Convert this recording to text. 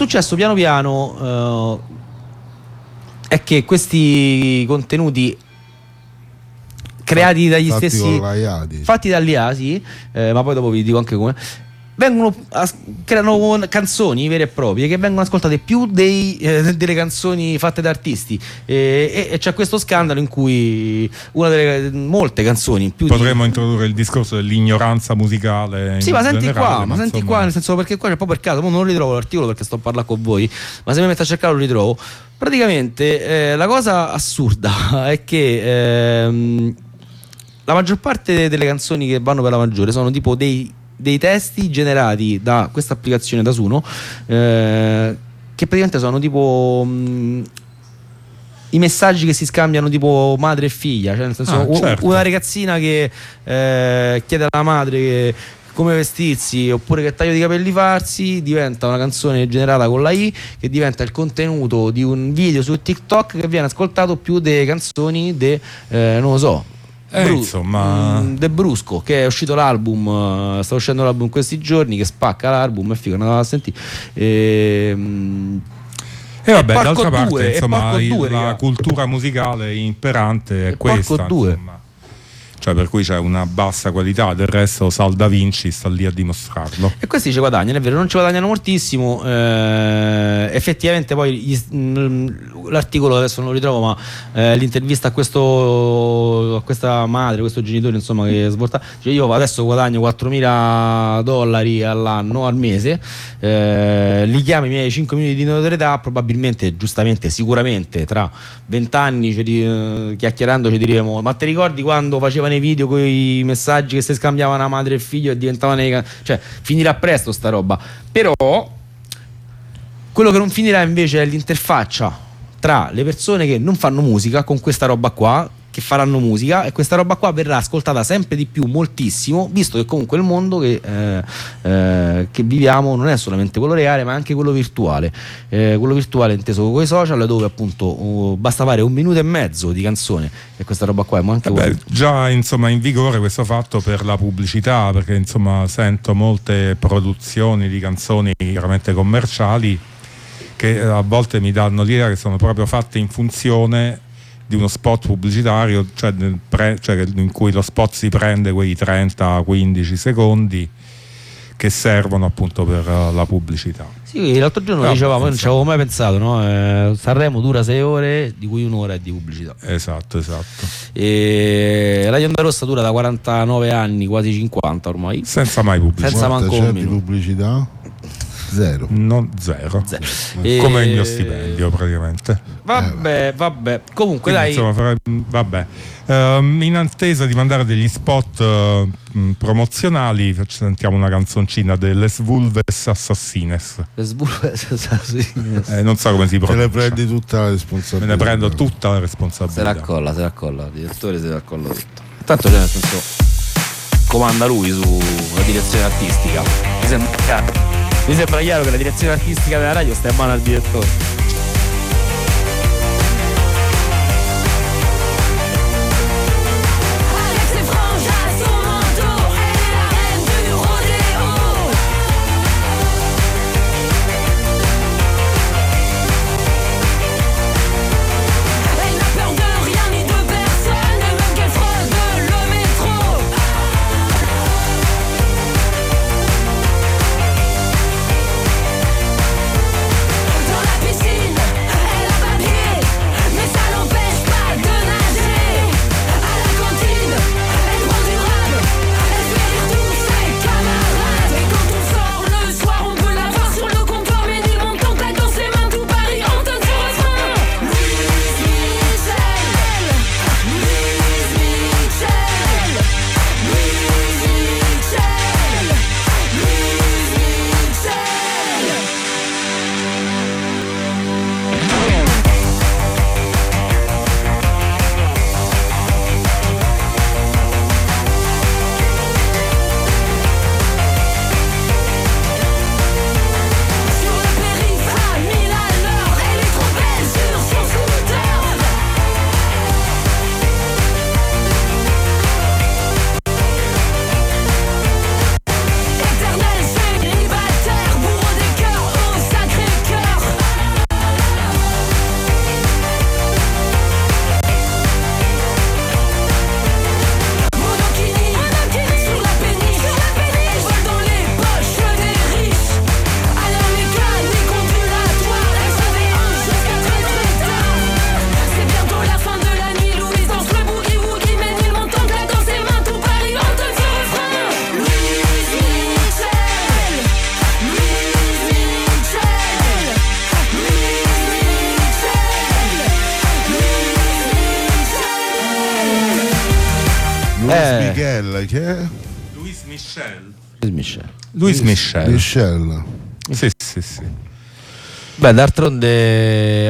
successo piano piano è che questi contenuti creati dagli stessi, fatti dall'IA, sì, ma poi dopo vi dico anche come, creano canzoni vere e proprie che vengono ascoltate più delle canzoni fatte da artisti, e c'è questo scandalo in cui una delle molte canzoni più potremmo introdurre il discorso dell'ignoranza musicale. Sì, ma senti qua, nel senso, perché qua c'è un po' per caso, non ritrovo l'articolo perché sto a parlare con voi, ma se mi metto a cercare lo ritrovo. Praticamente la cosa assurda è che la maggior parte delle canzoni che vanno per la maggiore sono tipo dei testi generati da questa applicazione da Suno, che praticamente sono tipo i messaggi che si scambiano tipo madre e figlia, cioè nel senso certo. Una ragazzina che chiede alla madre come vestirsi oppure che taglio di capelli farsi, diventa una canzone generata con la I, che diventa il contenuto di un video su TikTok che viene ascoltato più delle canzoni non lo so, insomma, De Brusco, che è uscito l'album, sta uscendo l'album in questi giorni, che spacca l'album, è figo, andate a sentire. E vabbè, d'altra parte, due, insomma, la raga. cultura musicale imperante è questa, insomma. Cioè, per cui c'è una bassa qualità, del resto Sal Da Vinci sta lì a dimostrarlo. E questi ci guadagnano, è vero, non ci guadagnano moltissimo, effettivamente. Poi l'articolo adesso non lo ritrovo, ma l'intervista a questa madre, questo genitore, insomma, che svolta, cioè, io adesso guadagno $4.000 all'anno, al mese, li chiamo i miei 5 minuti di notorietà, probabilmente, giustamente, sicuramente tra 20 anni chiacchierando ci diremo: ma ti ricordi quando facevano i video con i messaggi che si scambiavano a madre e figlio e diventavano cioè, finirà presto sta roba. Però quello che non finirà invece è l'interfaccia tra le persone che non fanno musica con questa roba qua, che faranno musica, e questa roba qua verrà ascoltata sempre di più, moltissimo, visto che comunque il mondo che viviamo non è solamente quello reale, ma anche quello virtuale. Quello virtuale inteso con i social, dove appunto basta fare 1 minuto e mezzo di canzone e questa roba qua è anche già, insomma, in vigore questo fatto per la pubblicità, perché insomma sento molte produzioni di canzoni veramente commerciali che a volte mi danno l'idea che sono proprio fatte in funzione di uno spot pubblicitario, cioè in cui lo spot si prende quei 30-15 secondi che servono appunto per la pubblicità. Sì, l'altro giorno dicevamo, non ci avevo mai pensato, no? Sanremo dura 6 ore, di cui 1 ora è di pubblicità. Esatto. E Radio Onda Rossa dura da 49 anni, quasi 50 ormai. Senza mai pubblicità. Senza manco un minuto. Pubblicità? Zero. Come il mio stipendio praticamente. Vabbè. Comunque, quindi, dai, insomma, in attesa di mandare degli spot promozionali, sentiamo una canzoncina delle Vulves Assassines. Non so come si pronuncia. Te ne prendi tutta la responsabilità. Me ne prendo tutta la responsabilità. Se la accolla, il direttore se la accolla tutto. Tanto, cioè, nel senso, comanda lui sulla direzione artistica. Mi sembra chiaro che la direzione artistica della radio sta in mano al direttore. Piscine Michel, che è? Luis Michel. Michel. Sì. Beh, d'altronde